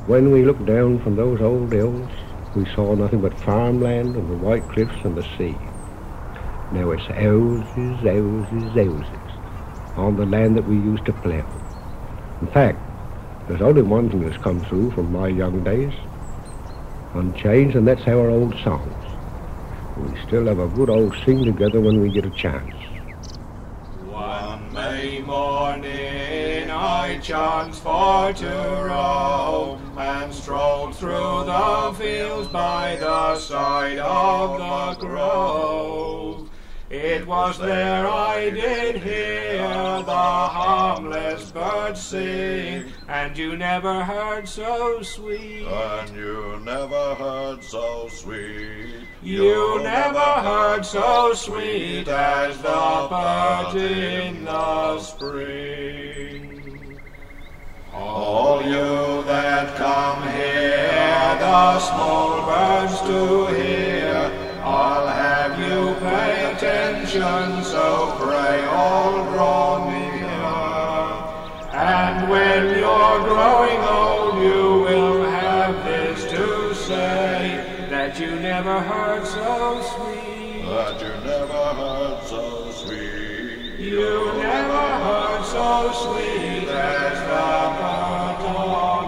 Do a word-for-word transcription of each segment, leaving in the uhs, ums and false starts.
When we looked down from those old hills, we saw nothing but farmland and the white cliffs and the sea. Now it's houses, houses, houses on the land that we used to plough. In fact, there's only one thing that's come through from my young days, unchanged, and that's our old songs. We still have a good old sing together when we get a chance. One May morning I chanced for to roam, and strolled through the fields by the side of the grove. It was there I did hear the harmless birds sing, and you never heard so sweet. And you never heard so sweet. You never heard so sweet as the birds in the spring. All you that come here, the small birds to hear, I'll have you pay attention, so pray all draw near. And when you're growing old, you will have this to say, that you never heard so sweet. That you never heard so sweet. You never heard so sweet as the bird on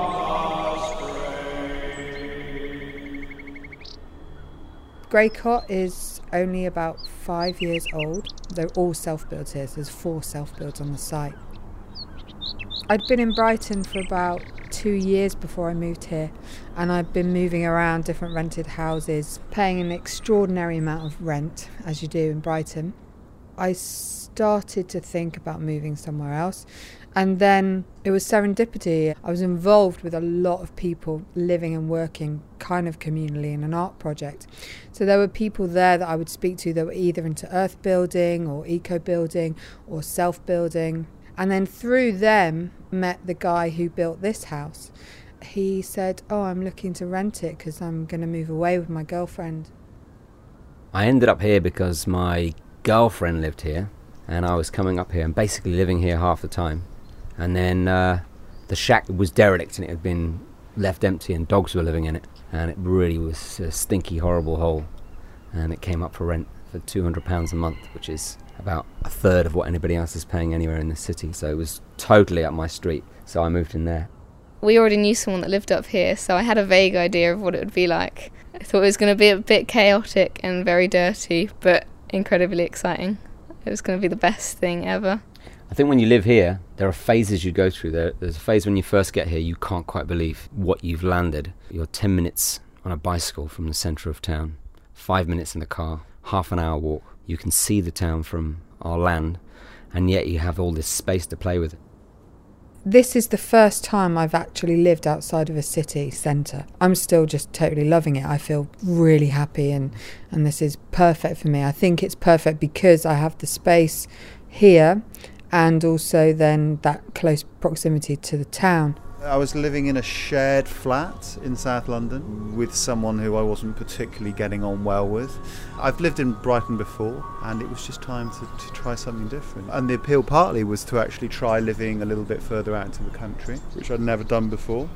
the spring. Greycott is only about five years old. They're all self-builds here, so there's four self-builds on the site. I'd been in Brighton for about two years before I moved here, and I'd been moving around different rented houses, paying an extraordinary amount of rent, as you do in Brighton. I started to think about moving somewhere else, and then it was serendipity. I was involved with a lot of people living and working kind of communally in an art project. So there were people there that I would speak to that were either into earth building or eco building or self building. And then through them, met the guy who built this house. He said, oh, I'm looking to rent it because I'm going to move away with my girlfriend. I ended up here because my girlfriend lived here, and I was coming up here and basically living here half the time. And then uh, the shack was derelict and it had been left empty and dogs were living in it. And it really was a stinky, horrible hole. And it came up for rent for two hundred pounds a month, which is about a third of what anybody else is paying anywhere in the city. So it was totally up my street. So I moved in there. We already knew someone that lived up here, so I had a vague idea of what it would be like. I thought it was going to be a bit chaotic and very dirty, but incredibly exciting. It was going to be the best thing ever. I think when you live here, there are phases you go through. There, there's a phase when you first get here, you can't quite believe what you've landed. You're ten minutes on a bicycle from the centre of town, five minutes in the car, half an hour walk. You can see the town from our land, and yet you have all this space to play with. This is the first time I've actually lived outside of a city centre. I'm still just totally loving it. I feel really happy, and, and this is perfect for me. I think it's perfect because I have the space here and also then that close proximity to the town. I was living in a shared flat in South London with someone who I wasn't particularly getting on well with. I've lived in Brighton before, and it was just time to, to try something different. And the appeal partly was to actually try living a little bit further out into the country, which I'd never done before.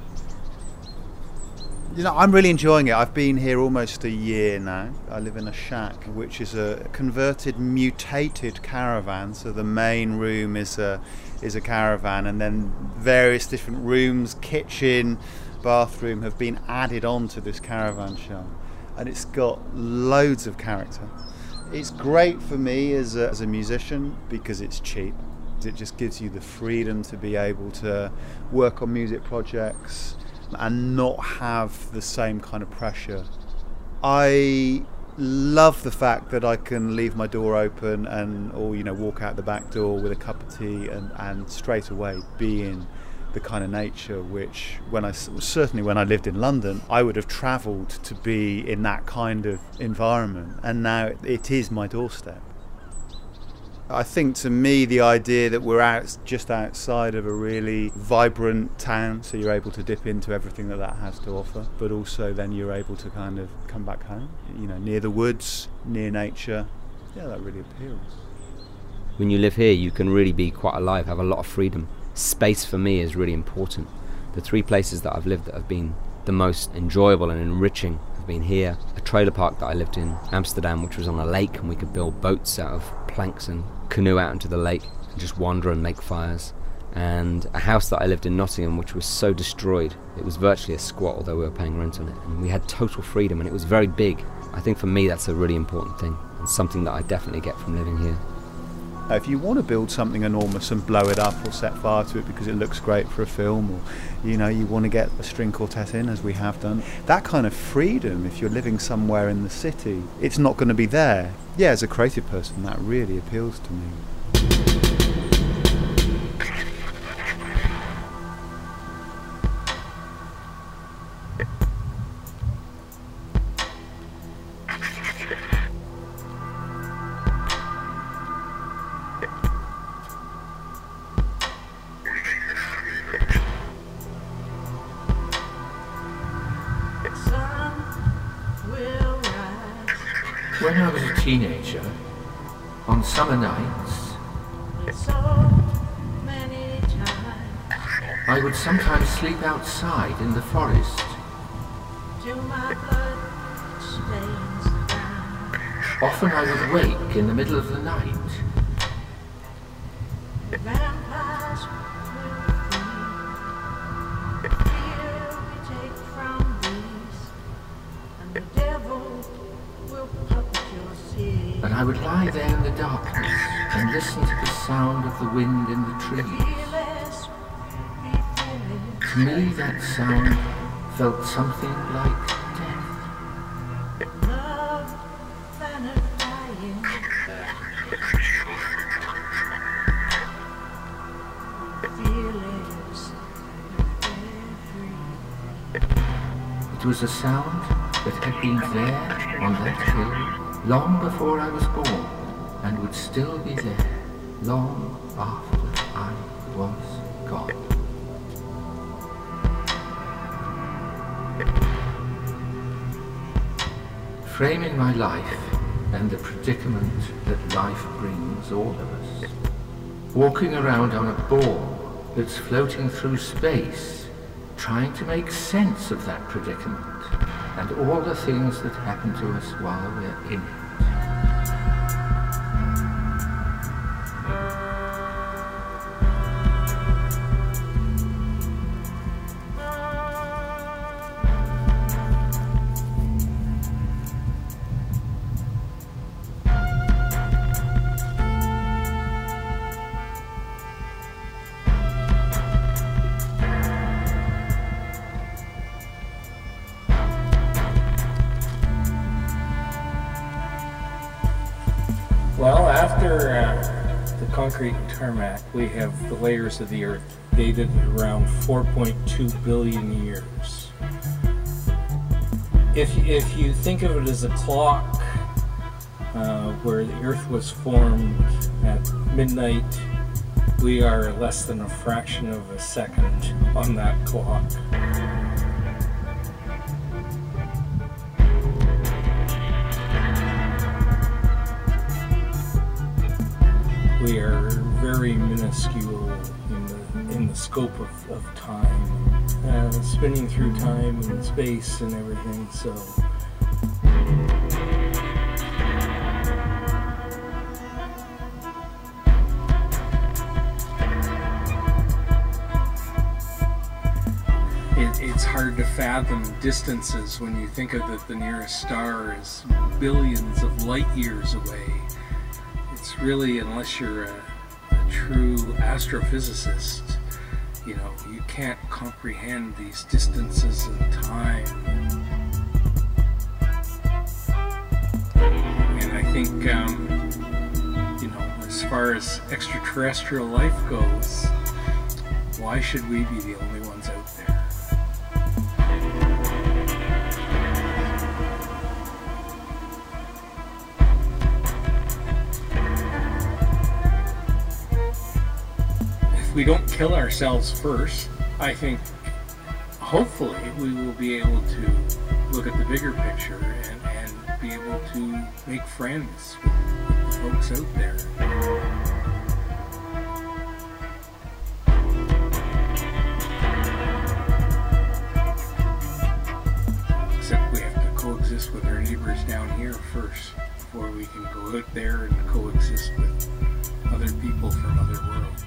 You know, I'm really enjoying it. I've been here almost a year now. I live in a shack, which is a converted, mutated caravan. So the main room is a is a caravan, and then various different rooms, kitchen, bathroom have been added on to this caravan shell, and it's got loads of character. It's great for me as a, as a musician because it's cheap. It just gives you the freedom to be able to work on music projects and not have the same kind of pressure. I love the fact that I can leave my door open and or you know walk out the back door with a cup of tea and, and straight away be in the kind of nature which when I certainly when I lived in London I would have travelled to be in that kind of environment, and now it is my doorstep. I think to me the idea that we're out just outside of a really vibrant town, so you're able to dip into everything that that has to offer, but also then you're able to kind of come back home, you know, near the woods, near nature. Yeah, that really appeals. When you live here, you can really be quite alive, have a lot of freedom. Space for me is really important. The three places that I've lived that have been the most enjoyable and enriching have been here, a trailer park that I lived in Amsterdam, which was on a lake, and we could build boats out of planks and canoe out into the lake and just wander and make fires, and a house that I lived in Nottingham, which was so destroyed it was virtually a squat, although we were paying rent on it, and we had total freedom, and it was very big. I think for me that's a really important thing, and something that I definitely get from living here. If you want to build something enormous and blow it up or set fire to it because it looks great for a film, or you know, you want to get a string quartet in, as we have done, that kind of freedom, if you're living somewhere in the city, it's not going to be there. Yeah, as a creative person, that really appeals to me. When I was a teenager, on summer nights, so many times I would sometimes sleep outside in the forest. till my blood stains the ground. Often I would wake in the middle of the night. The vampires will feed. Fear we take from these, and the devil will puppet your seed. And I would lie there in the darkness and listen to the sound of the wind in the trees. Fearless, be fearless. To me that sound felt something like death. Love than a dying. Fearless, free. It was a sound that had been there on that hill long before I was born, and would still be there long after I was gone. Framing my life and the predicament that life brings all of us. Walking around on a ball that's floating through space, trying to make sense of that predicament and all the things that happen to us while we're in it. Well, after uh, the concrete and tarmac, we have the layers of the Earth dated around four point two billion years. If, if you think of it as a clock, uh, where the Earth was formed at midnight, we are less than a fraction of a second on that clock. We are very minuscule in the, in the scope of, of time, uh, spinning through time and space and everything, so. It, it's hard to fathom distances when you think of that the nearest star is billions of light years away. It's really, unless you're a, a true astrophysicist, you know, you can't comprehend these distances in time. And I think, um, you know, as far as extraterrestrial life goes, why should we be the only ones out there? If we don't kill ourselves first, I think hopefully we will be able to look at the bigger picture and, and be able to make friends with, with the folks out there. neighbors down here first before we can go out there and coexist with other people from other worlds.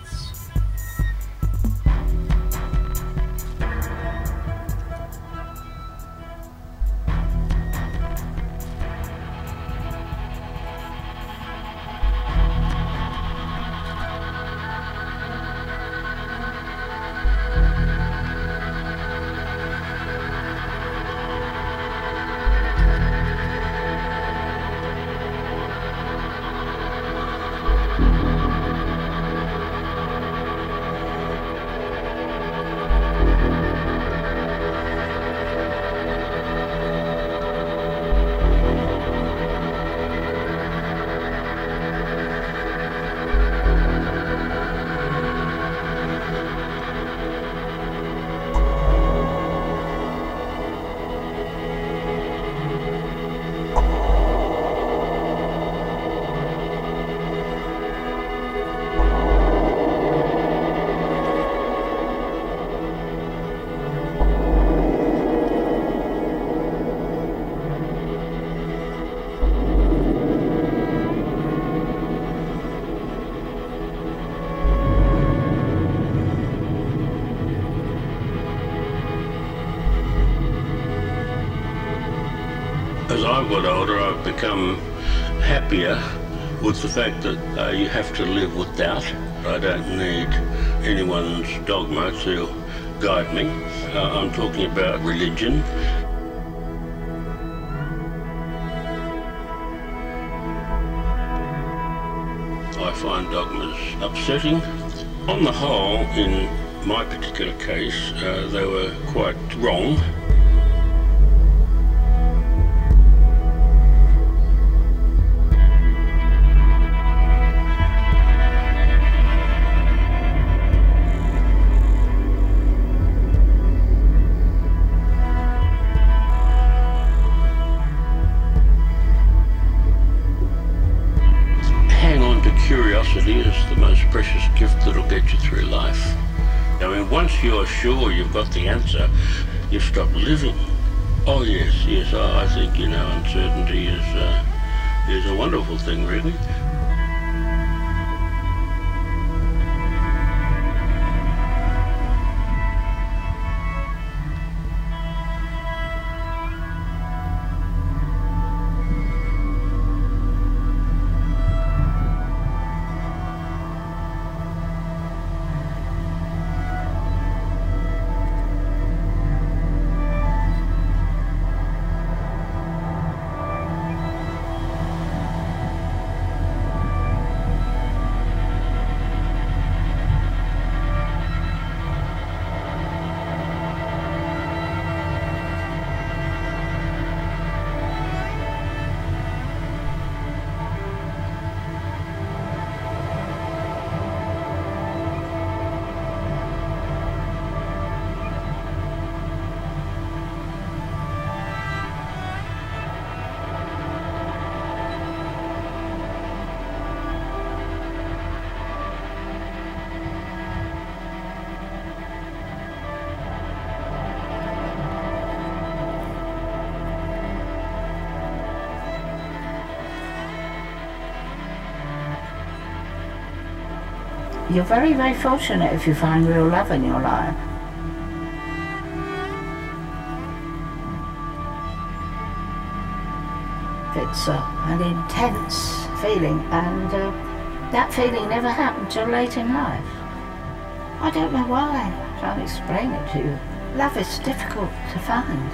As I've got older, I've become happier with the fact that uh, you have to live with doubt. I don't need anyone's dogma to guide me. Uh, I'm talking about religion. I find dogmas upsetting. On the whole, in my particular case, uh, they were quite wrong. Curiosity is the most precious gift that'll get you through life. I mean, once you're sure you've got the answer, you stop living. Oh yes, yes, I think, you know, uncertainty is, uh, is a wonderful thing, really. You're very, very fortunate if you find real love in your life. It's uh, an intense feeling, and uh, that feeling never happened till late in life. I don't know why. I can't explain it to you. Love is difficult to find.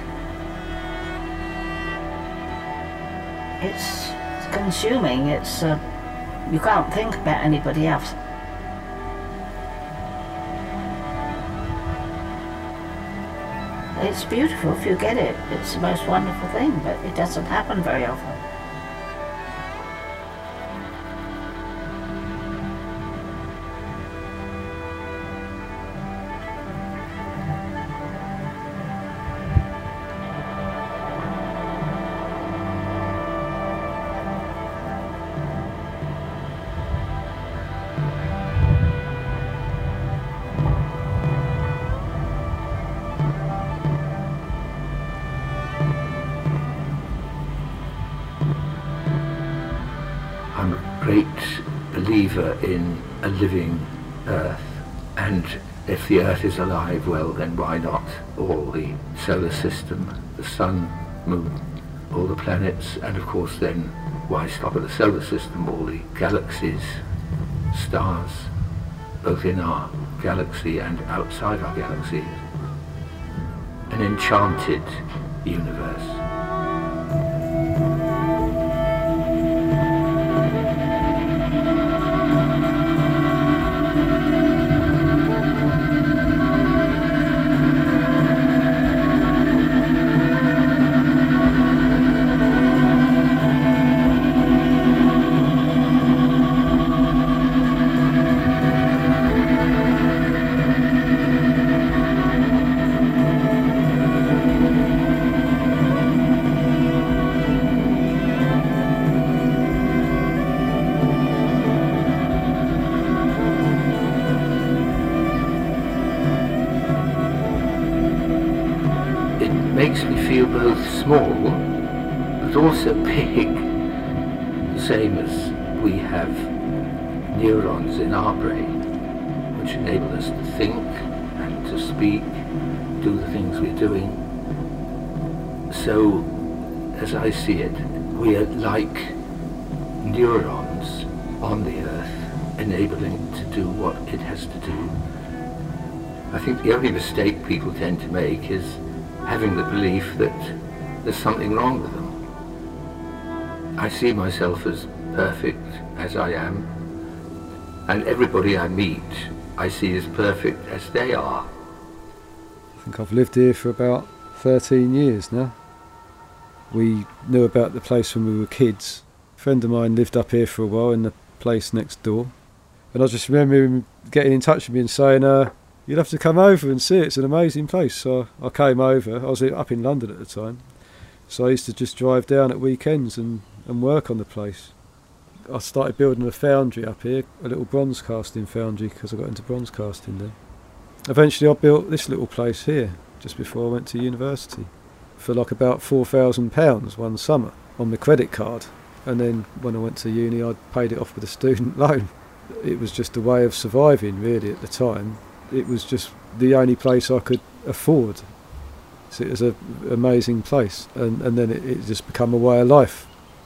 It's consuming. It's uh, you can't think about anybody else. It's beautiful if you get it. It's the most wonderful thing, but it doesn't happen very often. believer in a living Earth, and if the Earth is alive, well, then why not all the solar system, the sun, moon, all the planets, and of course then why stop at the solar system, all the galaxies, stars, both in our galaxy and outside our galaxy. An enchanted universe. Makes me feel both small but also big, the same as we have neurons in our brain which enable us to think and to speak, do the things we're doing. So, as I see it, we are like neurons on the earth, enabling it to do what it has to do. I think the only mistake people tend to make is having the belief that there's something wrong with them. I see myself as perfect as I am, and everybody I meet I see as perfect as they are. I think I've lived here for about thirteen years now. We knew about the place when we were kids. A friend of mine lived up here for a while in the place next door, and I just remember him getting in touch with me and saying, uh, you'd have to come over and see it, it's an amazing place. So I came over. I was up in London at the time, so I used to just drive down at weekends and, and work on the place. I started building a foundry up here, a little bronze casting foundry, because I got into bronze casting then. Eventually I built this little place here, just before I went to university, for like about four thousand pounds one summer on my credit card. And then when I went to uni I paid it off with a student loan. It was just a way of surviving really at the time. It was just the only place I could afford. So it was an amazing place, and, and then it, it just became a way of life.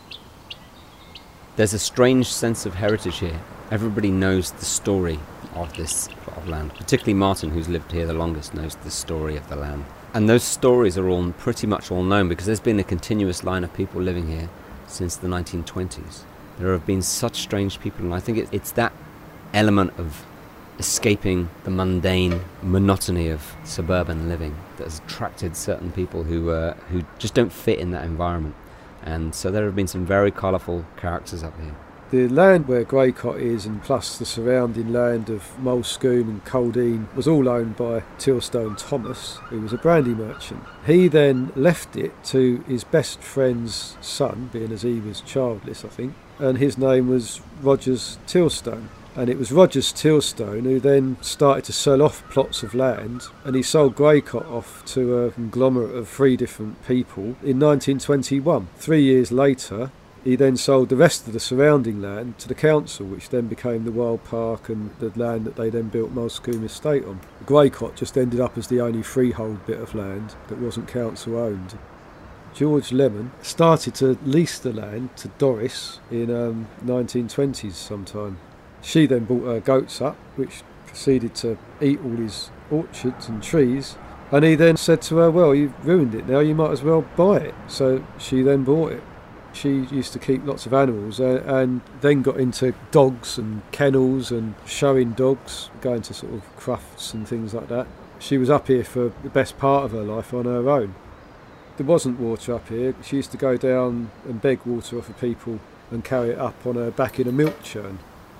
There's a strange sense of heritage here. Everybody knows the story of this plot of land. Particularly Martin, who's lived here the longest, knows the story of the land. And those stories are all pretty much all known because there's been a continuous line of people living here since the nineteen twenties. There have been such strange people, and I think it, it's that element of escaping the mundane monotony of suburban living that has attracted certain people who uh, who just don't fit in that environment. And so there have been some very colourful characters up here. The land where Greycott is, and plus the surrounding land of Moulsecoomb and Coldine, was all owned by Tilstone Thomas, who was a brandy merchant. He then left it to his best friend's son, being as he was childless, I think, and his name was Rogers Tilstone. And it was Rogers Tilstone who then started to sell off plots of land, and he sold Greycott off to a conglomerate of three different people in nineteen twenty-one. Three years later, he then sold the rest of the surrounding land to the council, which then became the Wild Park and the land that they then built Moulsecoomb Estate on. Greycott just ended up as the only freehold bit of land that wasn't council owned. George Lemon started to lease the land to Doris in um, nineteen twenties sometime. She then brought her goats up, which proceeded to eat all his orchards and trees, and he then said to her, well, you've ruined it now, you might as well buy it. So she then bought it. She used to keep lots of animals, uh, and then got into dogs and kennels and showing dogs, going to sort of crufts and things like that. She was up here for the best part of her life on her own. There wasn't water up here. She used to go down and beg water off of people and carry it up on her back in a milk churn.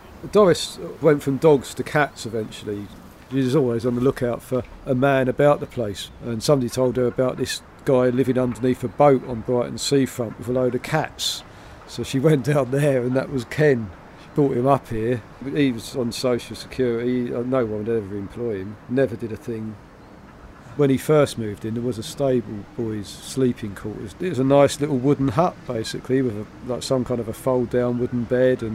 Doris went from dogs to cats eventually. She was always on the lookout for a man about the place, and somebody told her about this guy living underneath a boat on Brighton seafront with a load of cats. So she went down there, and that was Ken. She brought him up here. He was on social security. No one would ever employ him. Never did a thing. When he first moved in, there was a stable boys' sleeping quarters. It was a nice little wooden hut, basically, with a, like some kind of a fold-down wooden bed and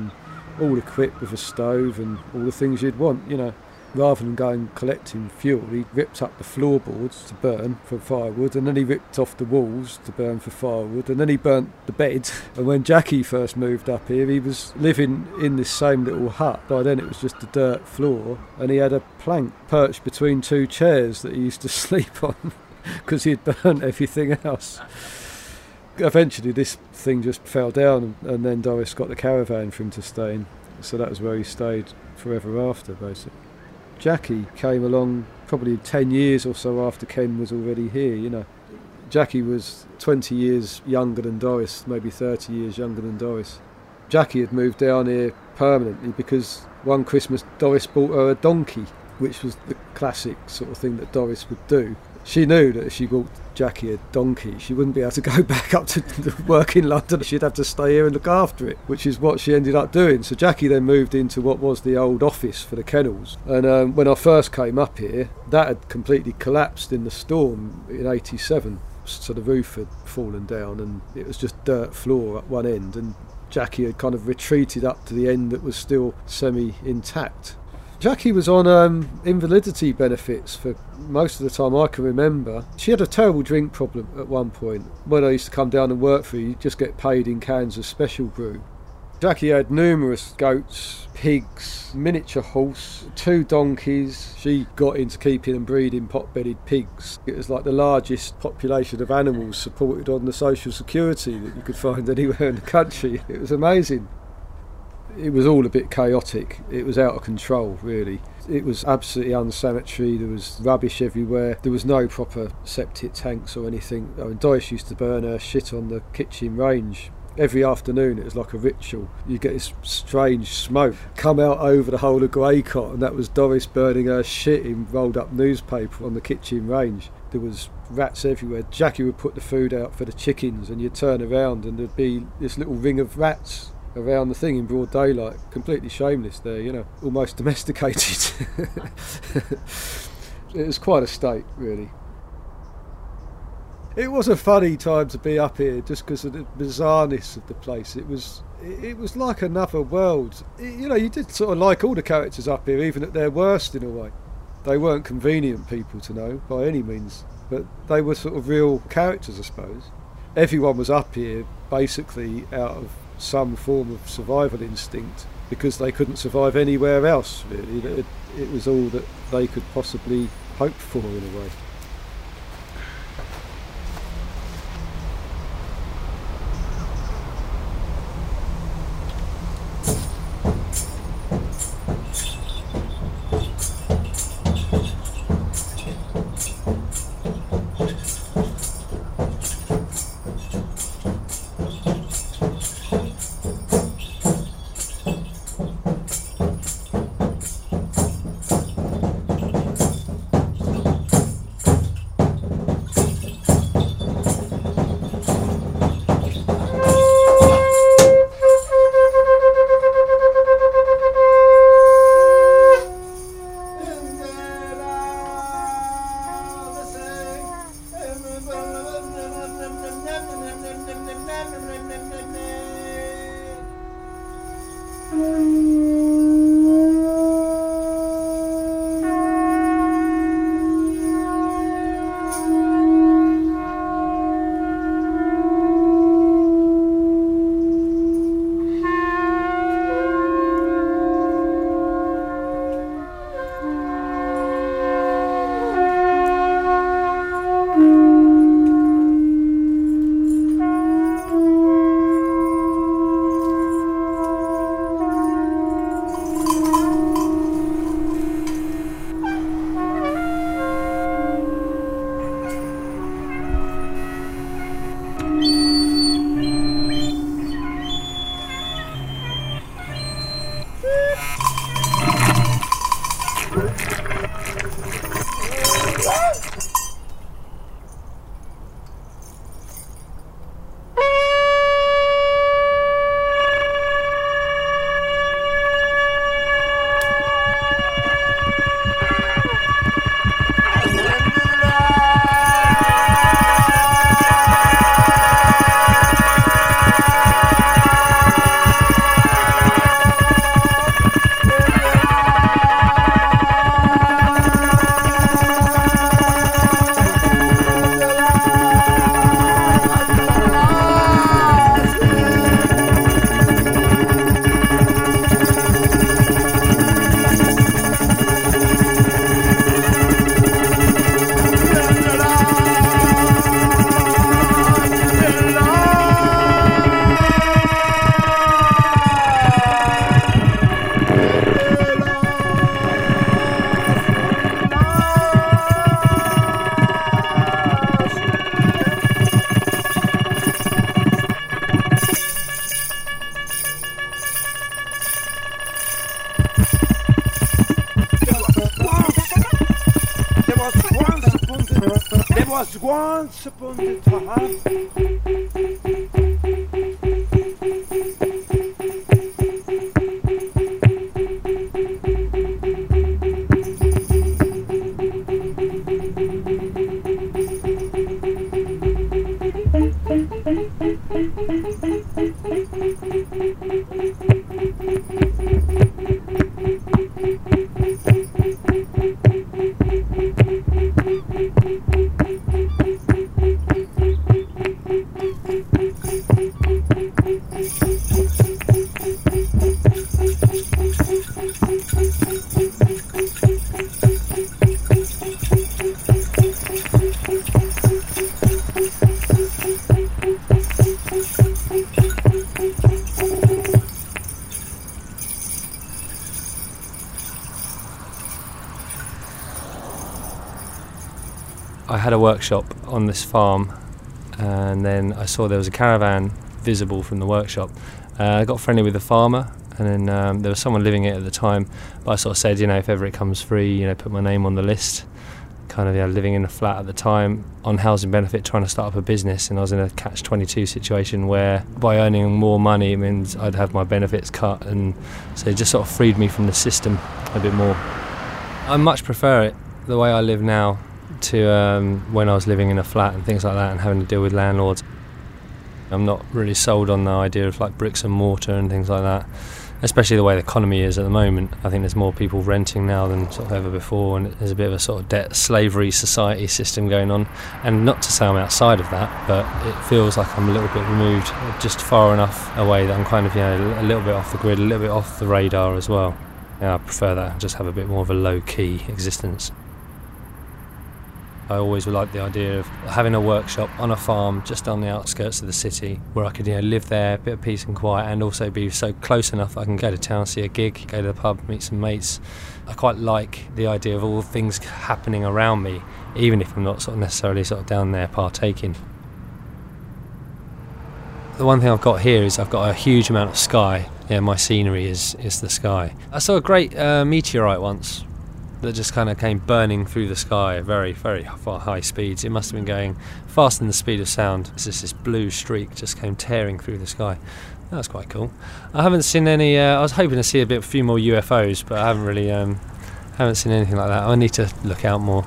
all equipped with a stove and all the things you'd want, you know. Rather than going collecting fuel, he ripped up the floorboards to burn for firewood, and then he ripped off the walls to burn for firewood, and then he burnt the bed. And when Jackie first moved up here, he was living in this same little hut. By then it was just a dirt floor, and he had a plank perched between two chairs that he used to sleep on because he had burnt everything else. Eventually this thing just fell down, and then Doris got the caravan for him to stay in, so that was where he stayed forever after, basically. Jackie came along probably ten years or so after Ken was already here, you know. Jackie was twenty years younger than Doris, maybe thirty years younger than Doris. Jackie had moved down here permanently because one Christmas Doris bought her a donkey, which was the classic sort of thing that Doris would do. She knew that if she bought Jackie a donkey, she wouldn't be able to go back up to work in London. She'd have to stay here and look after it, which is what she ended up doing. So Jackie then moved into what was the old office for the kennels. And um, when I first came up here, that had completely collapsed in the storm in eighty-seven. So the roof had fallen down and it was just dirt floor at one end. And Jackie had kind of retreated up to the end that was still semi-intact. Jackie was on um, invalidity benefits for most of the time I can remember. She had a terrible drink problem at one point. When I used to come down and work for her, you'd just get paid in cans of special brew. Jackie had numerous goats, pigs, miniature horse, two donkeys. She got into keeping and breeding pot-bedded pigs. It was like the largest population of animals supported on the social security that you could find anywhere in the country. It was amazing. It was all a bit chaotic. It was out of control, really. It was absolutely unsanitary. There was rubbish everywhere. There was no proper septic tanks or anything. I mean, Doris used to burn her shit on the kitchen range. Every afternoon it was like a ritual. You get this strange smoke come out over the whole of Greycott, and that was Doris burning her shit in rolled up newspaper on the kitchen range. There was rats everywhere. Jackie would put the food out for the chickens, and you'd turn around and there'd be this little ring of rats around the thing in broad daylight. Completely shameless there, you know, almost domesticated. It was quite a state, really. It was a funny time to be up here just because of the bizarreness of the place. It was it was like another world. It, you know, you did sort of like all the characters up here, even at their worst in a way. They weren't convenient people to know by any means, but they were sort of real characters, I suppose. Everyone was up here basically out of some form of survival instinct because they couldn't survive anywhere else, really. It, it was all that they could possibly hope for in a way. was once upon a time. I had a workshop on this farm, and then I saw there was a caravan visible from the workshop. Uh, I got friendly with the farmer, and then um, there was someone living it at the time, but I sort of said, you know, if ever it comes free, you know, put my name on the list. Kind of, yeah, living in a flat at the time, on housing benefit, trying to start up a business, and I was in a catch twenty-two situation where by earning more money it means I'd have my benefits cut, and so it just sort of freed me from the system a bit more. I much prefer it, the way I live now, to um, when I was living in a flat and things like that and having to deal with landlords. I'm not really sold on the idea of like bricks and mortar and things like that, especially the way the economy is at the moment. I think there's more people renting now than sort of ever before, and there's a bit of a sort of debt slavery society system going on. And not to say I'm outside of that, but it feels like I'm a little bit removed, just far enough away that I'm kind of, you know, a little bit off the grid, a little bit off the radar as well. Yeah, I prefer that, just have a bit more of a low-key existence. I always liked the idea of having a workshop on a farm just on the outskirts of the city where I could, you know, live there, a bit of peace and quiet, and also be so close enough that I can go to town, see a gig, go to the pub, meet some mates. I quite like the idea of all things happening around me, even if I'm not sort of necessarily sort of down there partaking. The one thing I've got here is I've got a huge amount of sky. Yeah, my scenery is, is the sky. I saw a great uh, meteorite once that just kind of came burning through the sky at very, very high speeds. It must have been going faster than the speed of sound. It's just this blue streak just came tearing through the sky. That was quite cool. I haven't seen any, uh, I was hoping to see a bit, a few more U F Os, but I haven't really, um, haven't seen anything like that. I need to look out more.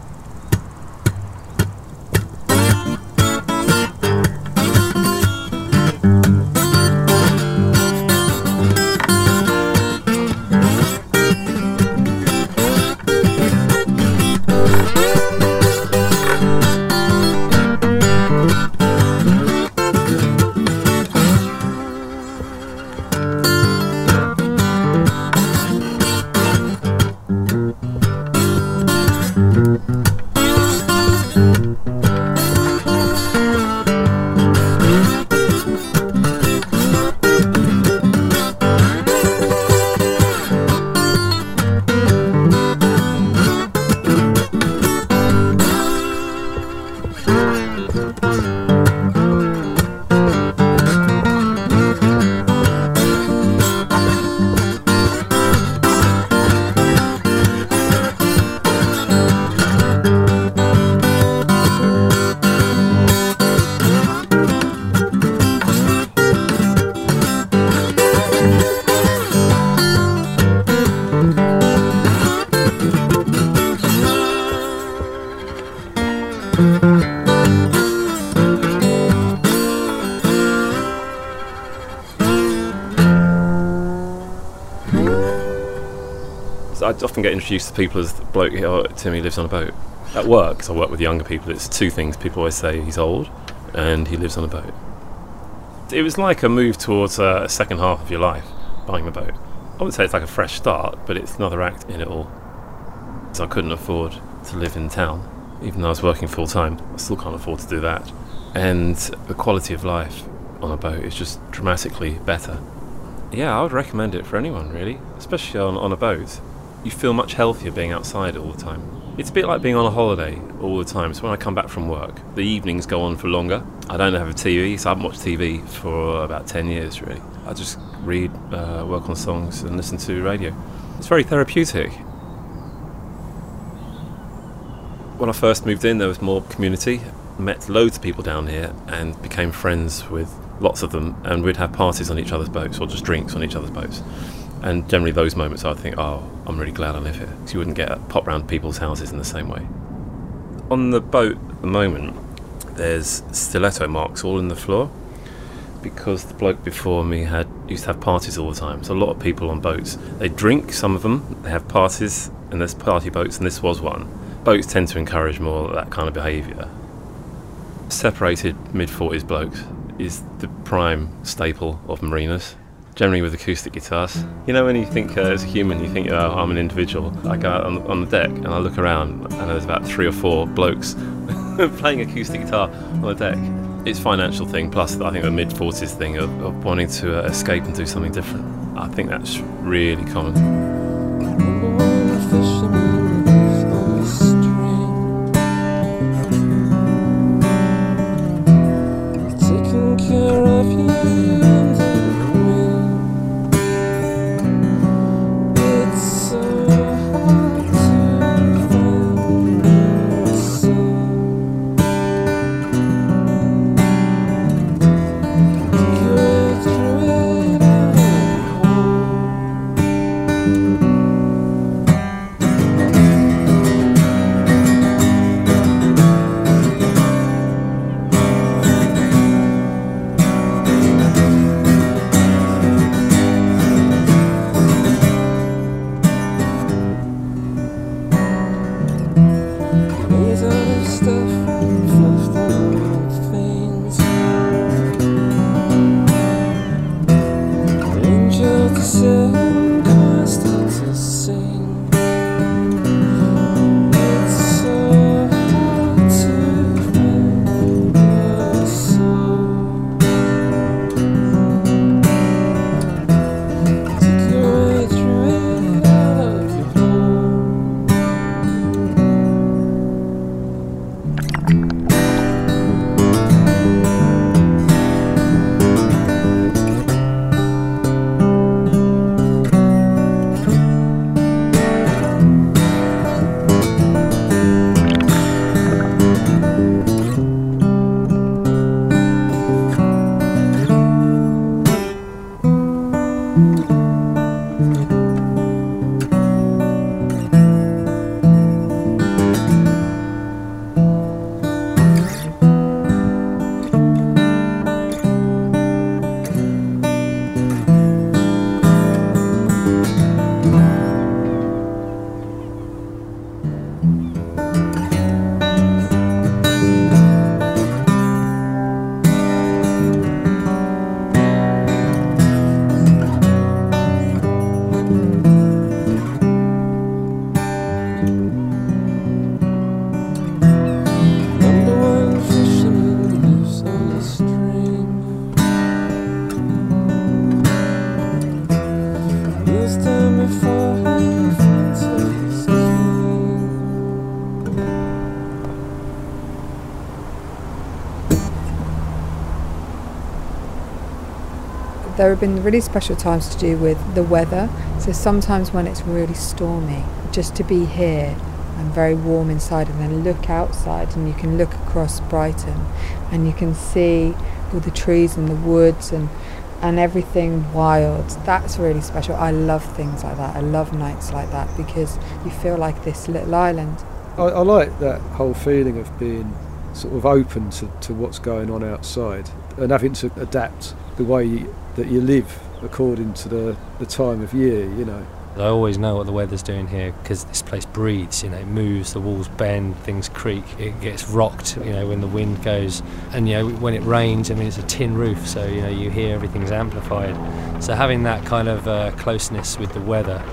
I often get introduced to people as the bloke, oh, Timmy lives on a boat. At work, because I work with younger people, it's two things. People always say he's old and he lives on a boat. It was like a move towards a second half of your life, buying a boat. I wouldn't say it's like a fresh start, but it's another act in it all. So I couldn't afford to live in town, even though I was working full time. I still can't afford to do that. And the quality of life on a boat is just dramatically better. Yeah, I would recommend it for anyone, really, especially on, on a boat. You feel much healthier being outside all the time. It's a bit like being on a holiday all the time. So when I come back from work, the evenings go on for longer. I don't have a T V, so I haven't watched T V for about ten years, really. I just read, uh, work on songs and listen to radio. It's very therapeutic. When I first moved in, there was more community. met loads of people down here and became friends with lots of them, and we'd have parties on each other's boats or just drinks on each other's boats. And generally those moments I'd think, oh, I'm really glad I live here, because you wouldn't get pop round people's houses in the same way. On the boat at the moment, there's stiletto marks all in the floor, because the bloke before me had used to have parties all the time. So a lot of people on boats, they drink, some of them, they have parties, and there's party boats, and this was one. Boats tend to encourage more of that kind of behaviour. Separated mid-forties blokes is the prime staple of marinas, generally with acoustic guitars. You know, when you think uh, as a human, you think, oh, I'm an individual. I go out on, on the deck and I look around and there's about three or four blokes playing acoustic guitar on the deck. It's a financial thing, plus I think a mid-forties thing of, of wanting to uh, escape and do something different. I think that's really common. There have been really special times to do with the weather. So sometimes when it's really stormy, just to be here and very warm inside, and then look outside and you can look across Brighton and you can see all the trees and the woods and and everything wild. That's really special. I love things like that. I love nights like that because you feel like this little island. I, I like that whole feeling of being sort of open to, to what's going on outside and having to adapt the way you, that you live according to the, the time of year, you know. I always know what the weather's doing here because this place breathes, you know, it moves, the walls bend, things creak, it gets rocked, you know, when the wind goes. And, you know, when it rains, I mean, it's a tin roof, so, you know, you hear everything's amplified. So having that kind of uh, closeness with the weather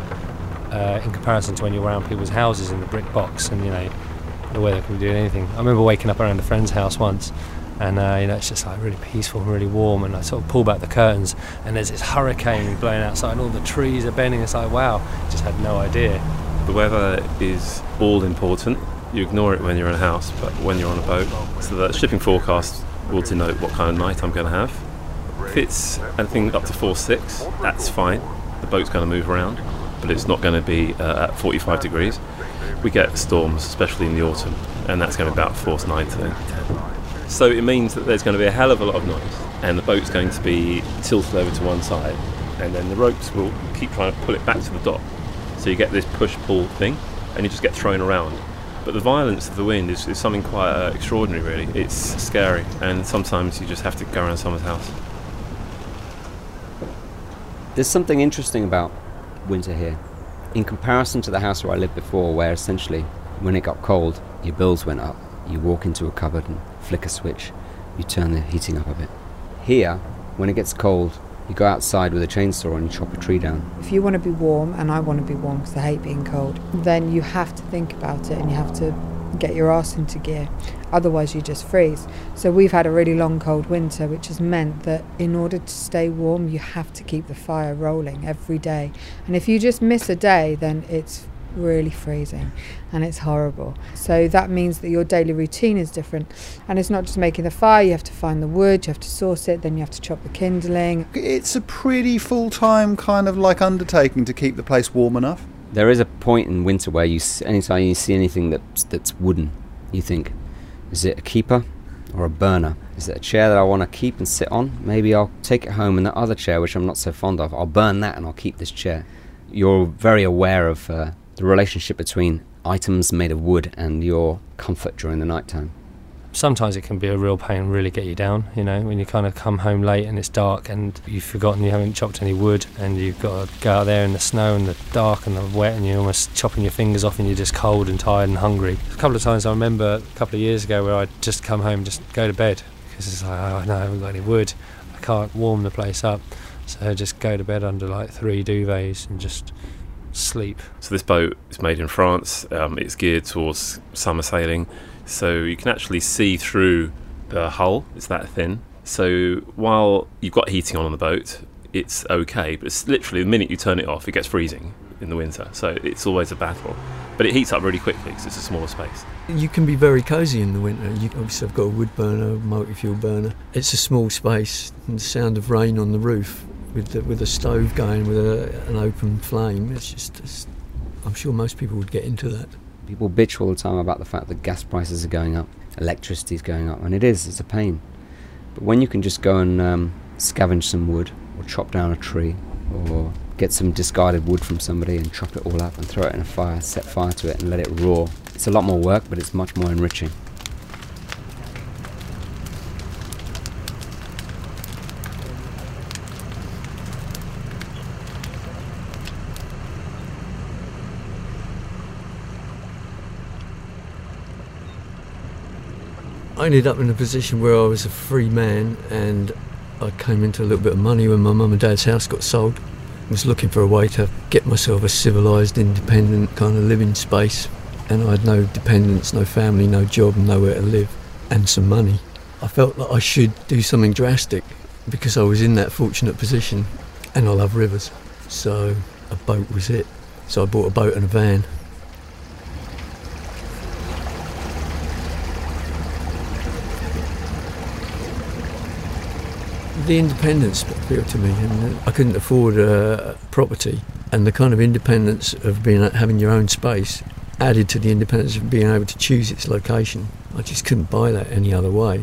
uh, in comparison to when you're around people's houses in the brick box and, you know, the weather can do anything. I remember waking up around a friend's house once and uh, you know, it's just like really peaceful and really warm, and I sort of pull back the curtains and there's this hurricane blowing outside and all the trees are bending. It's like, wow, just had no idea. The weather is all important. You ignore it when you're in a house, but when you're on a boat, so the shipping forecast will denote what kind of night I'm going to have. If it's anything up to four six, that's fine. The boat's going to move around, but it's not going to be uh, at forty-five degrees. We get storms, especially in the autumn, and that's going to be about force nine to ten. So it means that there's going to be a hell of a lot of noise, and the boat's going to be tilted over to one side, and then the ropes will keep trying to pull it back to the dock. So you get this push-pull thing, and you just get thrown around. But the violence of the wind is, is something quite uh, extraordinary, really. It's scary, and sometimes you just have to go around someone's house. There's something interesting about winter here. In comparison to the house where I lived before, where essentially, when it got cold, your bills went up. You walk into a cupboard and flick a switch, you turn the heating up a bit. Here, when it gets cold, you go outside with a chainsaw and you chop a tree down. If you want to be warm, and I want to be warm because I hate being cold, then you have to think about it and you have to get your arse into gear. Otherwise you just freeze. So we've had a really long cold winter, which has meant that in order to stay warm, you have to keep the fire rolling every day. And if you just miss a day, then it's really freezing and it's horrible. So that means that your daily routine is different, and it's not just making the fire. You have to find the wood, you have to source it, then you have to chop the kindling. It's a pretty full-time kind of like undertaking to keep the place warm enough. There is a point in winter where you, anytime you see anything that's, that's wooden, you think, is it a keeper or a burner? Is it a chair that I want to keep and sit on? Maybe I'll take it home, and the other chair, which I'm not so fond of, I'll burn that and I'll keep this chair. You're very aware of uh, the relationship between items made of wood and your comfort during the night time. Sometimes it can be a real pain, really get you down, you know, when you kind of come home late and it's dark and you've forgotten you haven't chopped any wood, and you've got to go out there in the snow and the dark and the wet, and you're almost chopping your fingers off and you're just cold and tired and hungry. A couple of times I remember a couple of years ago where I'd just come home and just go to bed because it's like, oh no, I haven't got any wood, I can't warm the place up, so I just go to bed under like three duvets and just sleep. So this boat is made in France. Um, it's geared towards summer sailing, so you can actually see through the hull. It's that thin. So while you've got heating on on the boat, it's okay, but it's literally the minute you turn it off, it gets freezing in the winter. So it's always a battle, but it heats up really quickly because it's a smaller space. You can be very cosy in the winter. You obviously have got a wood burner, a multi-fuel burner. It's a small space, and the sound of rain on the roof with the, with a stove going with a, an open flame, it's just, it's, I'm sure most people would get into that. People bitch all the time about the fact that gas prices are going up, electricity's going up, and it is, it's a pain. But when you can just go and um, scavenge some wood, or chop down a tree, or get some discarded wood from somebody and chop it all up and throw it in a fire, set fire to it and let it raw, it's a lot more work, but it's much more enriching. I ended up in a position where I was a free man, and I came into a little bit of money when my mum and dad's house got sold. I was looking for a way to get myself a civilised, independent kind of living space, and I had no dependents, no family, no job, nowhere to live, and some money. I felt that I should do something drastic because I was in that fortunate position, and I love rivers, so a boat was it. So I bought a boat and a van. The independence appealed to me, and I couldn't afford a property, and the kind of independence of being having your own space added to the independence of being able to choose its location. I just couldn't buy that any other way.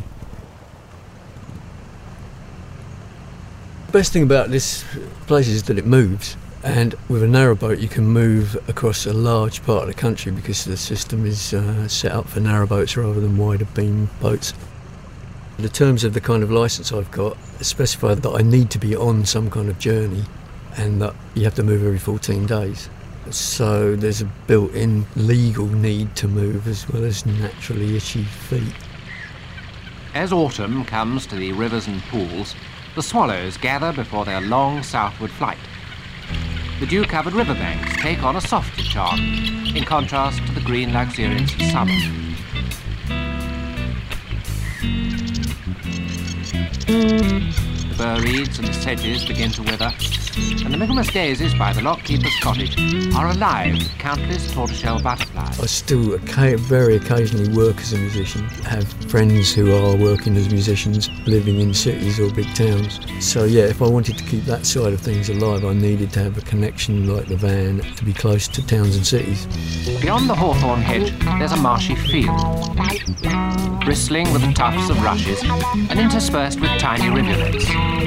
The best thing about this place is that it moves, and with a narrowboat you can move across a large part of the country because the system is uh, set up for narrowboats rather than wider beam boats. The terms of the kind of licence I've got specify that I need to be on some kind of journey and that you have to move every fourteen days. So there's a built-in legal need to move as well as naturally itchy feet. As autumn comes to the rivers and pools, the swallows gather before their long southward flight. The dew-covered riverbanks take on a softer charm, in contrast to the green luxuriance of summer. The fir reeds and the sedges begin to wither, and the Michaelmas daisies by the lockkeeper's cottage are alive with countless tortoiseshell butterflies. I still occa- very occasionally work as a musician. I have friends who are working as musicians, living in cities or big towns. So yeah, if I wanted to keep that side of things alive, I needed to have a connection like the van to be close to towns and cities. Beyond the hawthorn hedge, there's a marshy field, bristling with the tufts of rushes and interspersed with tiny rivulets.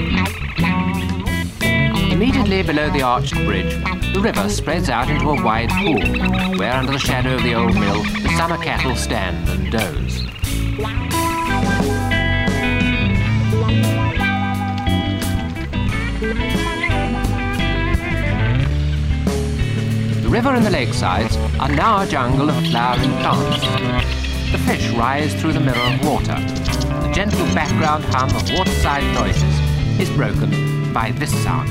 Immediately below the arched bridge, the river spreads out into a wide pool, where under the shadow of the old mill, the summer cattle stand and doze. The river and the lakesides are now a jungle of flowering plants. The fish rise through the mirror of water. The gentle background hum of waterside noises is broken by this sound.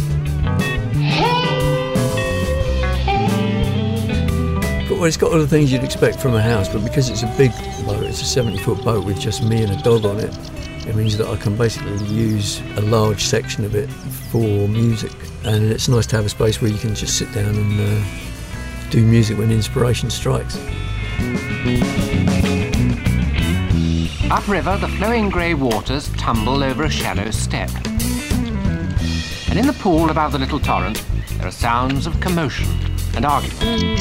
Well, it's got all the things you'd expect from a house, but because it's a big boat, it's a seventy-foot boat with just me and a dog on it, it means that I can basically use a large section of it for music. And it's nice to have a space where you can just sit down and uh, do music when inspiration strikes. Upriver, the flowing grey waters tumble over a shallow step. And in the pool above the little torrent, there are sounds of commotion and argument.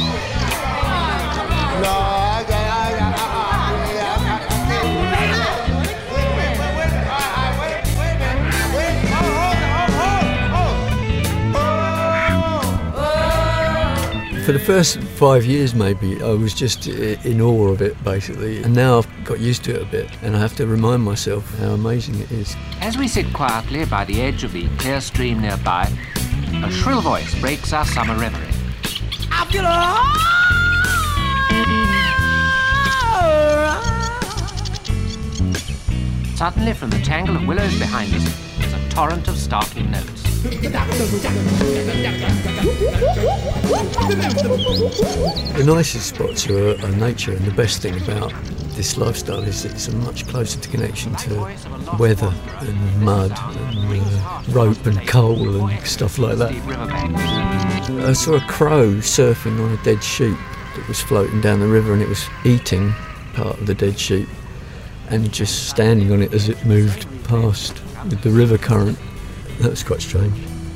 For the first five years maybe, I was just in awe of it basically, and now I've got used to it a bit, and I have to remind myself how amazing it is. As we sit quietly by the edge of the clear stream nearby, a shrill voice breaks our summer reverie. I feel alright. Suddenly, from the tangle of willows behind us, there's a torrent of startling notes. The nicest spots are, are nature, and the best thing about this lifestyle is that it's a much closer to connection to weather and mud and uh, rope and coal and stuff like that. I saw a crow surfing on a dead sheep that was floating down the river, and it was eating part of the dead sheep and just standing on it as it moved past with the river current. That was quite strange.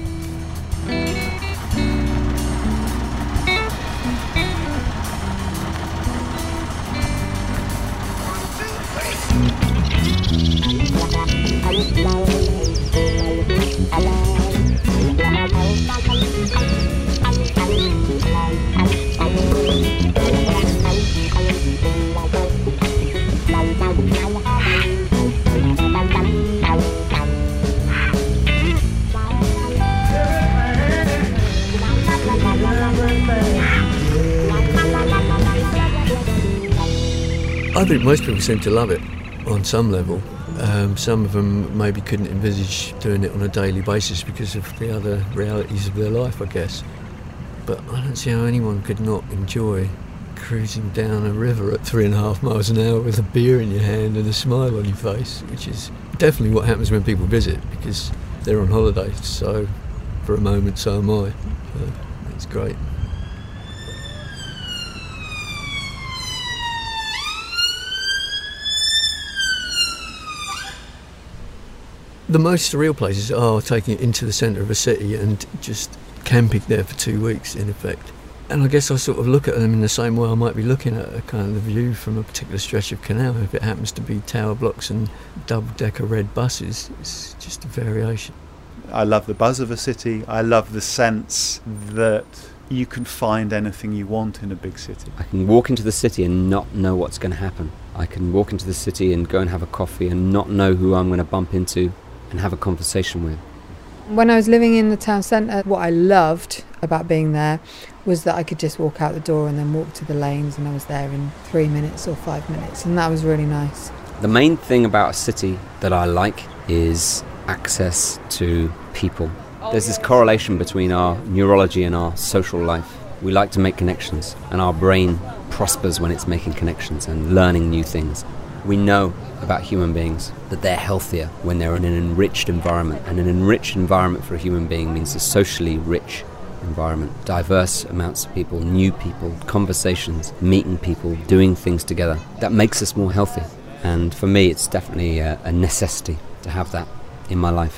I think most people seem to love it on some level. Um, some of them maybe couldn't envisage doing it on a daily basis because of the other realities of their life, I guess. But I don't see how anyone could not enjoy cruising down a river at three and a half miles an hour with a beer in your hand and a smile on your face, which is definitely what happens when people visit, because they're on holiday. So for a moment, so am I. So it's great. The most surreal places are taking it into the centre of a city and just camping there for two weeks, in effect. And I guess I sort of look at them in the same way I might be looking at a kind of the view from a particular stretch of canal. If it happens to be tower blocks and double-decker red buses, it's just a variation. I love the buzz of a city. I love the sense that you can find anything you want in a big city. I can walk into the city and not know what's going to happen. I can walk into the city and go and have a coffee and not know who I'm going to bump into and have a conversation with. When I was living in the town centre, what I loved about being there was that I could just walk out the door and then walk to the lanes, and I was there in three minutes or five minutes, and that was really nice. The main thing about a city that I like is access to people. There's this correlation between our neurology and our social life. We like to make connections, and our brain prospers when it's making connections and learning new things. We know about human beings that they're healthier when they're in an enriched environment, and an enriched environment for a human being means a socially rich environment, diverse amounts of people, new people, conversations, meeting people, doing things together. That makes us more healthy, and for me it's definitely a, a necessity to have that in my life.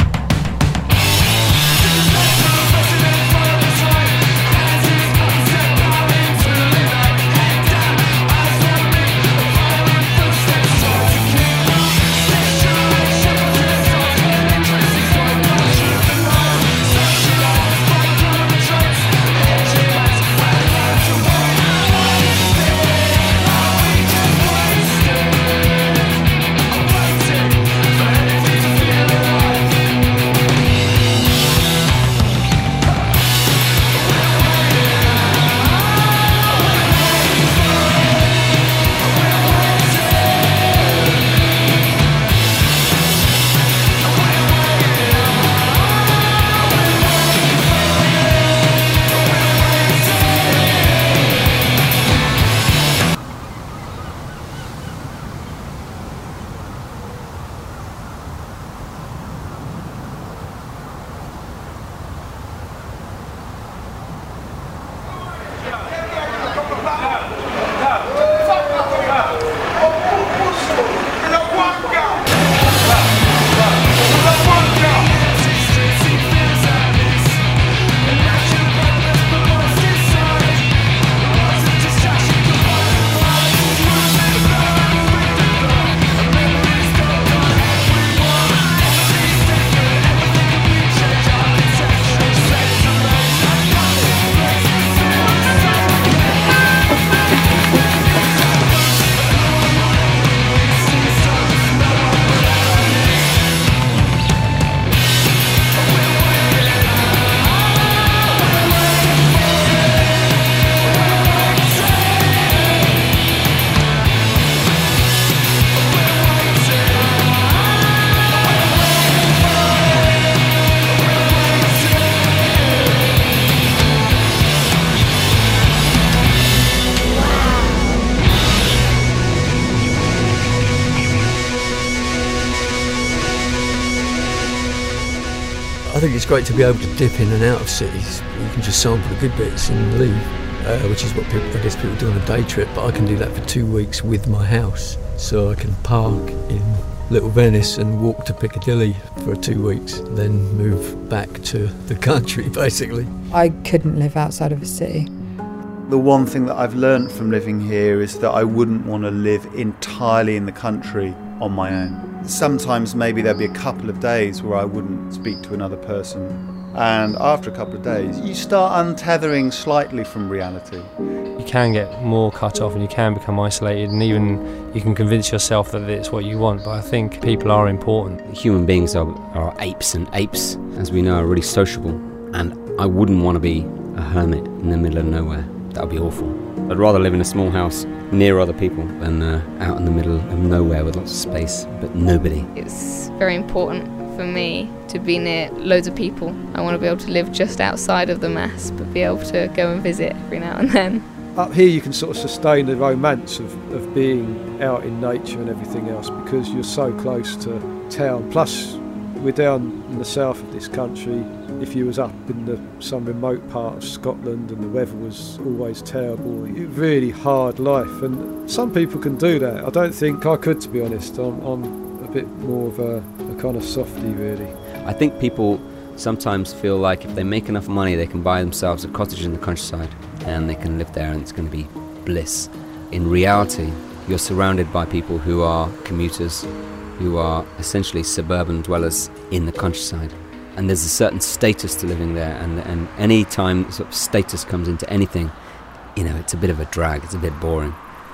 I think it's great to be able to dip in and out of cities. You can just sample the good bits and leave, uh, which is what people, I guess people do on a day trip, but I can do that for two weeks with my house. So I can park in Little Venice and walk to Piccadilly for two weeks, then move back to the country, basically. I couldn't live outside of a city. The one thing that I've learnt from living here is that I wouldn't want to live entirely in the country on my own. Sometimes maybe there'll be a couple of days where I wouldn't speak to another person, and after a couple of days you start untethering slightly from reality. You can get more cut off and you can become isolated, and even you can convince yourself that it's what you want, but I think people are important. Human beings are, are apes, and apes, as we know, are really sociable, and I wouldn't want to be a hermit in the middle of nowhere. That would be awful. I'd rather live in a small house near other people than uh, out in the middle of nowhere with lots of space, but nobody. It's very important for me to be near loads of people. I want to be able to live just outside of the mass, but be able to go and visit every now and then. Up here you can sort of sustain the romance of, of being out in nature and everything else because you're so close to town. Plus, we're down in the south of this country. If you was up in the, some remote part of Scotland and the weather was always terrible, really hard life, and some people can do that. I don't think I could, to be honest. I'm, I'm a bit more of a, a kind of softie, really. I think people sometimes feel like if they make enough money they can buy themselves a cottage in the countryside and they can live there and it's going to be bliss. In reality, you're surrounded by people who are commuters, who are essentially suburban dwellers in the countryside. And there's a certain status to living there, and, and any time sort of status comes into anything, you know, it's a bit of a drag, it's a bit boring.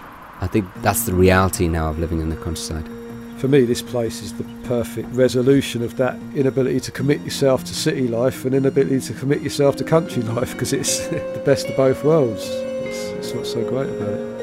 I think that's the reality now of living in the countryside. For me, this place is the perfect resolution of that inability to commit yourself to city life and inability to commit yourself to country life, because it's the best of both worlds. That's, that's what's so great about it.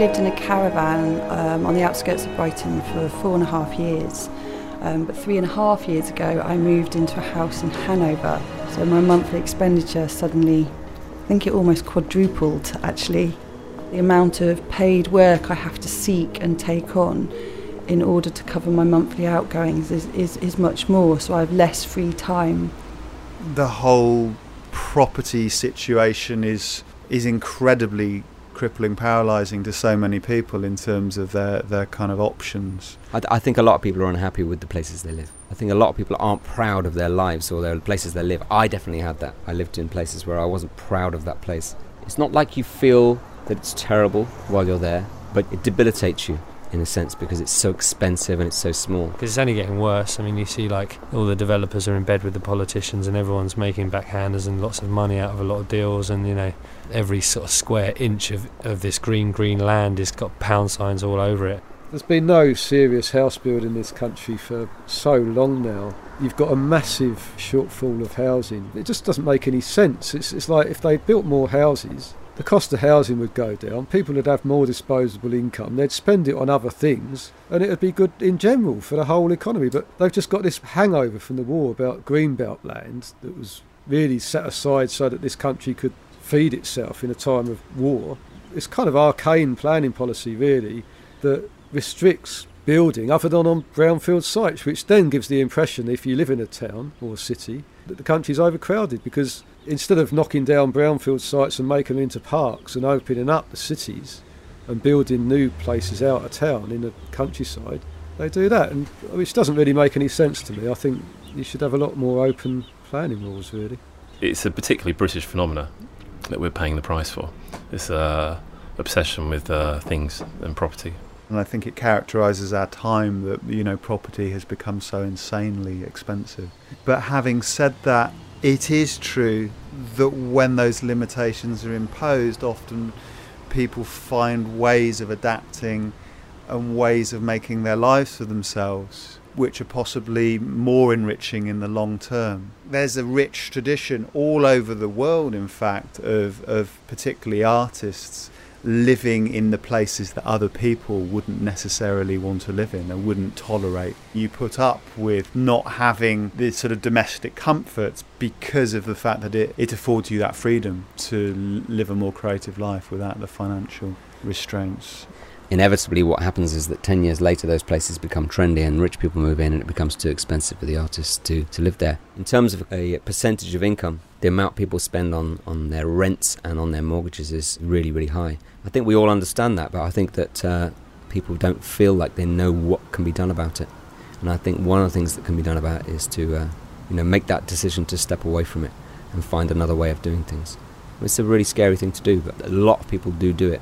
lived in a caravan um, on the outskirts of Brighton for four and a half years. Um, but three and a half years ago, I moved into a house in Hanover. So my monthly expenditure suddenly, I think it almost quadrupled, actually. The amount of paid work I have to seek and take on in order to cover my monthly outgoings is, is, is much more, so I have less free time. The whole property situation is is incredibly crippling, paralysing to so many people in terms of their, their kind of options. I, th- I think a lot of people are unhappy with the places they live. I think a lot of people aren't proud of their lives or their places they live. I definitely had that. I lived in places where I wasn't proud of that place. It's not like you feel that it's terrible while you're there, but it debilitates you in a sense because it's so expensive and it's so small. Because it's only getting worse. I mean, you see like all the developers are in bed with the politicians and everyone's making backhanders and lots of money out of a lot of deals, and you know, every sort of square inch of, of this green, green land has got pound signs all over it. There's been no serious house building in this country for so long now. You've got a massive shortfall of housing. It just doesn't make any sense. It's, it's like if they built more houses, the cost of housing would go down, people would have more disposable income, they'd spend it on other things, and it would be good in general for the whole economy. But they've just got this hangover from the war about greenbelt land that was really set aside so that this country could feed itself in a time of war. It's kind of arcane planning policy, really, that restricts building other than on brownfield sites, which then gives the impression, if you live in a town or a city, that the country's overcrowded, because instead of knocking down brownfield sites and making them into parks and opening up the cities and building new places out of town in the countryside, they do that, and which doesn't really make any sense to me. I think you should have a lot more open planning rules, really. It's a particularly British phenomena that we're paying the price for. This uh, obsession with uh, things and property. And I think it characterises our time that, you know, property has become so insanely expensive. But having said that, it is true that when those limitations are imposed, often people find ways of adapting and ways of making their lives for themselves, which are possibly more enriching in the long term. There's a rich tradition all over the world, in fact, of, of particularly artists living in the places that other people wouldn't necessarily want to live in and wouldn't tolerate. You put up with not having this sort of domestic comforts because of the fact that it, it affords you that freedom to live a more creative life without the financial restraints. Inevitably what happens is that ten years later those places become trendy and rich people move in and it becomes too expensive for the artists to, to live there. In terms of a percentage of income, the amount people spend on, on their rents and on their mortgages is really, really high. I think we all understand that, but I think that uh, people don't feel like they know what can be done about it. And I think one of the things that can be done about it is to uh, you know, make that decision to step away from it and find another way of doing things. It's a really scary thing to do, but a lot of people do do it.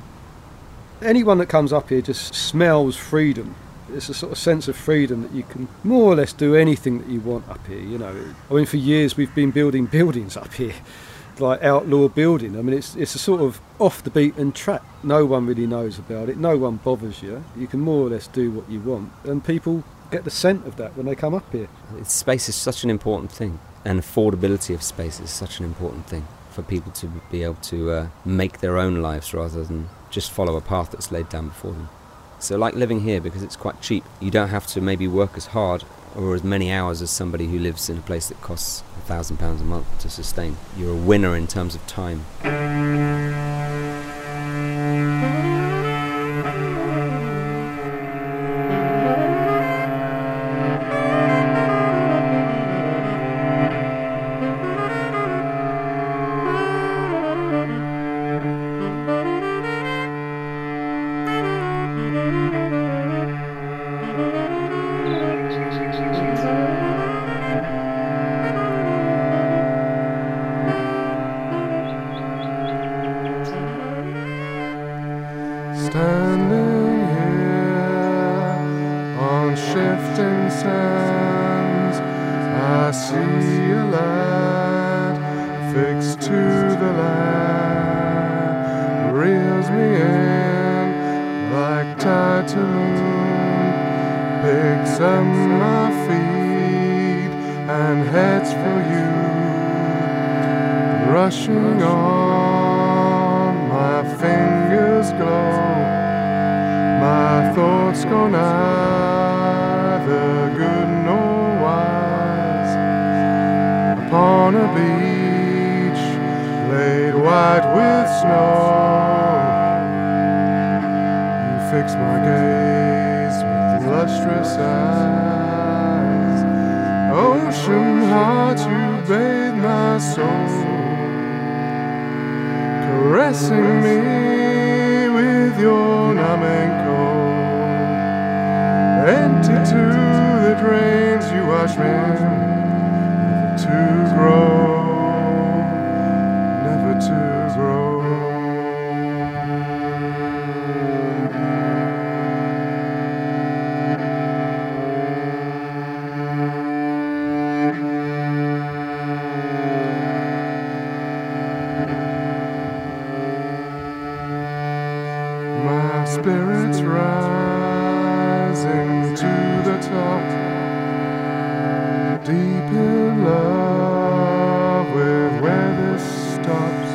Anyone that comes up here just smells freedom. It's a sort of sense of freedom that you can more or less do anything that you want up here, you know. I mean, for years we've been building buildings up here, like outlaw building. I mean, it's it's a sort of off the beaten track. No one really knows about it. No one bothers you. You can more or less do what you want, and people get the scent of that when they come up here. Space is such an important thing, and affordability of space is such an important thing for people to be able to uh, make their own lives rather than just follow a path that's laid down before them. So like living here, because it's quite cheap, you don't have to maybe work as hard or as many hours as somebody who lives in a place that costs a thousand pounds a month to sustain. You're a winner in terms of time. Standing here on shifting sands, I see a lad fixed to the land, reels me in like tide to moon, picks up my feet and heads for you, rushing on, my fingers glow thoughts go neither good nor wise. Upon a beach laid white with snow, you fix my gaze with lustrous eyes. Ocean heart, you bathe my soul, caressing me with your numbing cold. Empty to the drains you wash me, never to grow, never to grow. My spirits rising to the top, deep in love with where this stops,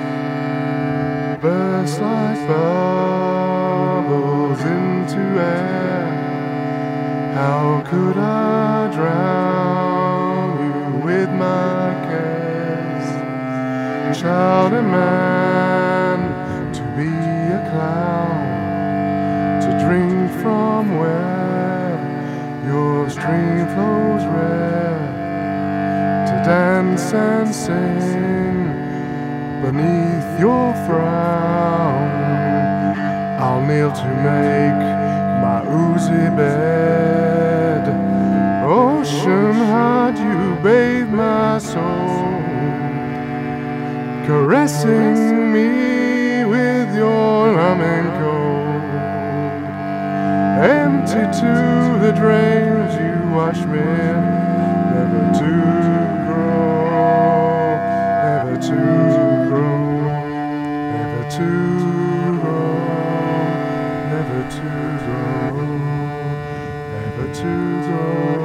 burst like bubbles into air. How could I drown you with my cares? Child and man, to be a clown, to drink from where your stream flows rare, to dance and sing beneath your frown. I'll kneel to make my oozy bed. Ocean heart, you bathe my soul, caressing me with your numbing cold. Empty to the drains you wash me, never to grow, never to grow, never to grow, never to grow, never to grow.